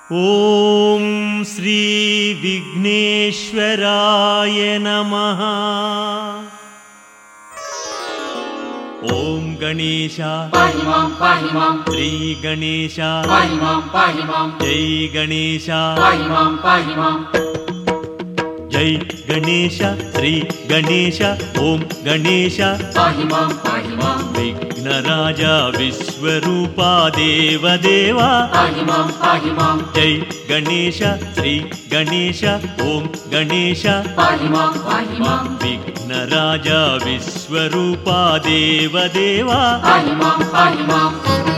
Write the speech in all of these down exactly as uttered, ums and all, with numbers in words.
ఓం శ్రీ విఘ్నేశ్వరాయ నమః. ఓం గణేశ పాహి మాం పాహి మాం, శ్రీ గణేశ పాహి మాం పాహి మాం, జై గణేశ పాహి మాం పాహి మాం, జై గణేశ శ్రీ గణేశ ఓం గణేశ పాహి మాం పాహి మాం, విఘ్నరాజ విశ్వరూపా దేవదేవా పాహి మాం పాహి మాం, జై గణేశ శ్రీ గణేశ ఓం గణేశ పాహి మాం పాహి మాం, విఘ్నరాజ విశ్వరూపా దేవదేవా పాహి మాం పాహి మాం.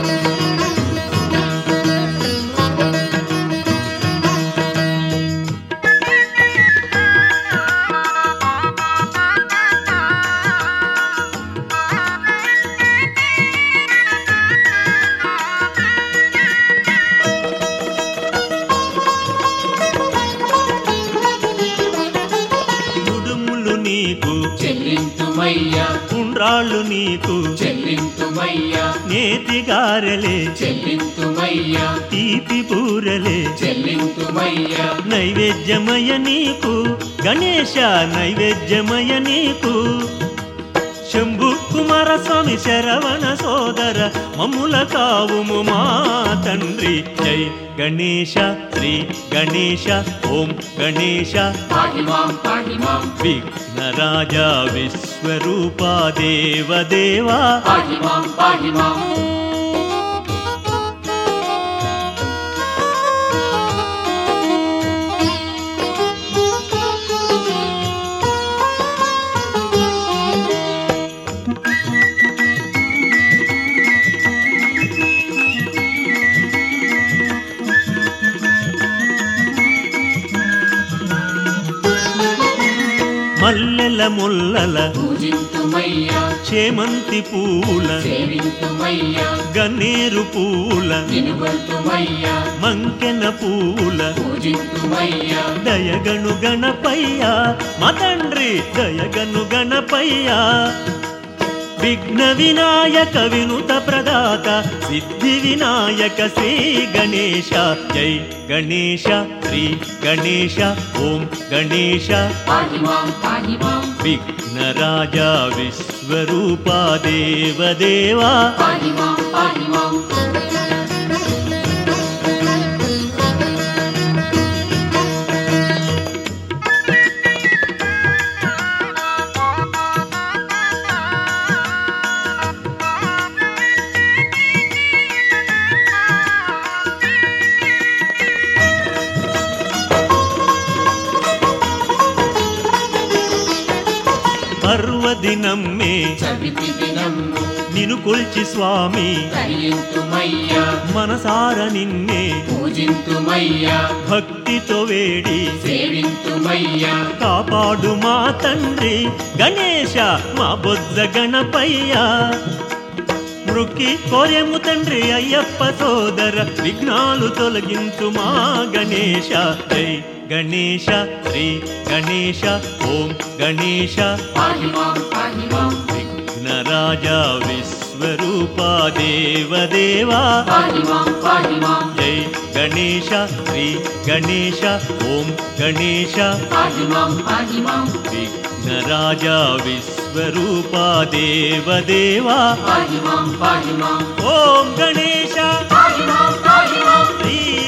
కుడుములు నీకు చెల్లింతుమయ్యా ఉండ్రాళ్ళు నీకు చెల్లింతుమయ్యా, నేతి గారెలే చెల్లింతుమయ్యా, తీపి పూరలే చెల్లింతుమయ్యా, నైవేద్యమయ నీకు గణేశ నైవేద్యమయ నీకు శంభు కుమార స్వామి శరవణ సోదర మమ్ముల కావుము మా తండ్రి. జై గణేశ శ్రీ గణేశ ఓం గణేశ పాహి మాం పాహి మాం, విఘ్నరాజ విశ్వరూపా దేవదేవా పాహి మాం పాహి మాం. మల్లెల ముల్లల పూజింతుమయ్యా, చేమంతి పూల సేవింతుమయ్యా, గన్నేరు పూల వినుగొల్తుమయ్యా, మంకెన పూల పూజింతుమయ్యా, దయగను గణపయ్య మా తండ్రి దయగను గణపయ్య. విఘ్న వినాయక వినుత ప్రదాత సిద్ధి వినాయక శ్రీ గణేశ. జై గణేశ శ్రీ గణేశ ఓం గణేశ పాహి మాం పాహి మాం, విఘ్నరాజ విశ్వరూపా దేవదేవా పాహి మాం పాహి మాం. పర్వదినమ్మే చవితి దినము నిను కొల్చి స్వామి కరియింతుమయ్యా, మనసార నిన్నే పూజింతుమయ్యా, భక్తితో వేడి సేవింతుమయ్యా, కాపాడు మా తండ్రి గణేశ మా బొజ్జ గణపయ్య. మృక్కి కోరెము తండ్రి అయ్యప్ప సోదర విఘ్నాలు తొలగించు మా గణేశ. జై గణేశ శ్రీ గణేశ ఓం గణేశ పాహి మాం పాహి మాం, విఘ్నరాజ విశ్వరూపా దేవదేవా పాహి మాం పాహి మాం, జై గణేశ శ్రీ గణేశ ఓం గణేశ పాహి మాం పాహి మాం, విఘ్నరాజ విశ్వరూపా దేవదేవా పాహి మాం పాహి మాం, ఓం గణేశ పాహి మాం పాహి మాం, శ్రీ